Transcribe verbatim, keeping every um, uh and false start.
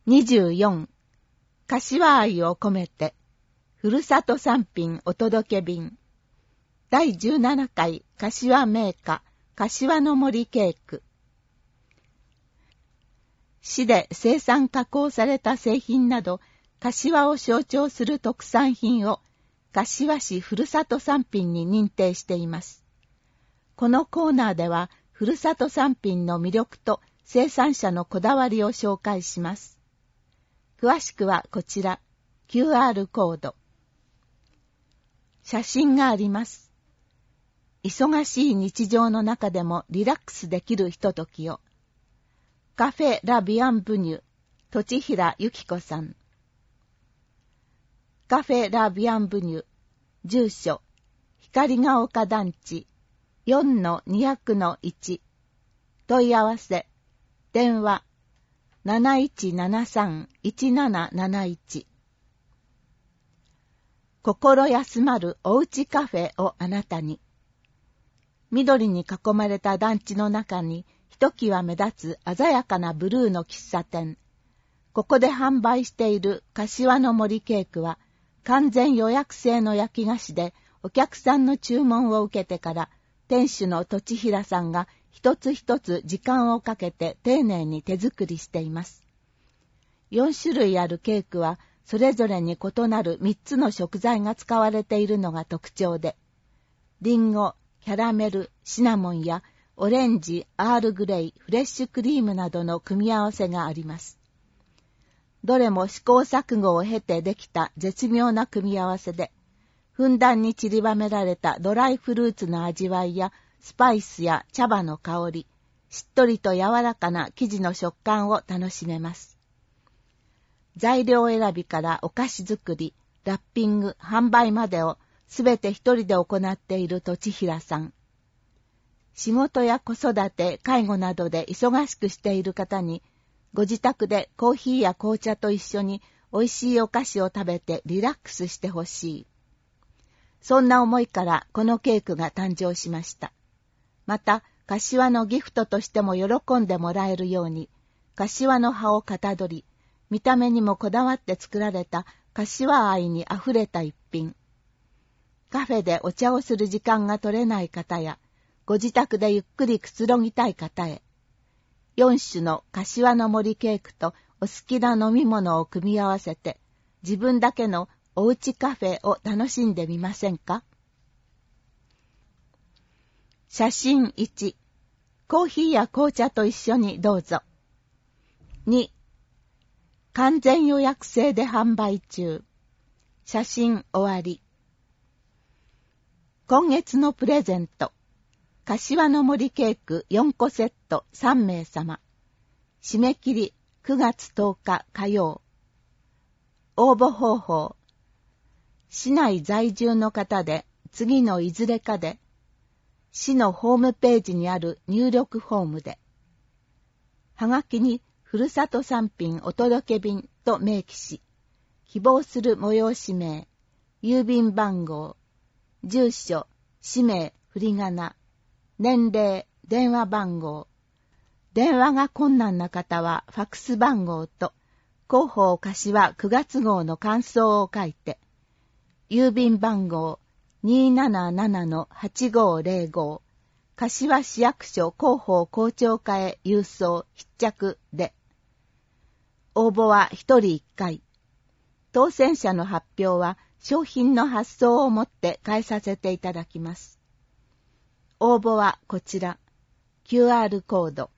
にじゅうよん、柏愛を込めて、ふるさと産品お届け便。だいじゅうななかい柏銘菓、柏の森ケーク。市で生産加工された製品など、柏を象徴する特産品を、柏市ふるさと産品に認定しています。このコーナーでは、ふるさと産品の魅力と生産者のこだわりを紹介します。詳しくはこちら、キューアール コード。写真があります。忙しい日常の中でもリラックスできるひとときを。カフェラビアンブニュ、栃平由紀子さん。カフェラビアンブニュ、住所、光が丘団地、よんのにひゃくのいち。問い合わせ、電話、なないちななさん いちなななないち。心休まるおうちカフェをあなたに。緑に囲まれた団地の中にひときわ目立つ鮮やかなブルーの喫茶店。ここで販売している柏の森ケーキは完全予約制の焼き菓子で、お客さんの注文を受けてから店主の栃平さんが一つ一つ時間をかけて丁寧に手作りしています。よんしゅるいあるケーキはそれぞれに異なるみっつの食材が使われているのが特徴で、リンゴ、キャラメル、シナモンやオレンジ、アールグレイ、フレッシュクリームなどの組み合わせがあります。どれも試行錯誤を経てできた絶妙な組み合わせで、ふんだんに散りばめられたドライフルーツの味わいやスパイスや茶葉の香り、しっとりと柔らかな生地の食感を楽しめます。材料選びからお菓子作り、ラッピング、販売までをすべて一人で行っている栃平さん。仕事や子育て、介護などで忙しくしている方に、ご自宅でコーヒーや紅茶と一緒に美味しいお菓子を食べてリラックスしてほしい。そんな思いからこのケーキが誕生しました。また、柏のギフトとしても喜んでもらえるように、柏の葉をかたどり、見た目にもこだわって作られた柏愛にあふれた一品。カフェでお茶をする時間が取れない方や、ご自宅でゆっくりくつろぎたい方へ、よんしゅの柏の森ケーキとお好きな飲み物を組み合わせて、自分だけのおうちカフェを楽しんでみませんか？写真いち、コーヒーや紅茶と一緒にどうぞ。に、完全予約制で販売中。写真終わり。今月のプレゼント。柏の森ケーキよんこセットさんめいさま。締め切りくがつとおか火曜。応募方法。市内在住の方で次のいずれかで、市のホームページにある入力フォームで。はがきにふるさと産品お届け便と明記し、希望する催し名、郵便番号、住所、氏名、振り仮名、年齢、電話番号。電話が困難な方はファックス番号と広報柏くがつ号の感想を書いて、郵便番号 にーななななのはちごーぜろご 柏市役所広報校長課へ郵送必着で。応募はひとりいっかい。当選者の発表は商品の発送をもって返させていただきます。応募はこちら、キューアール コード。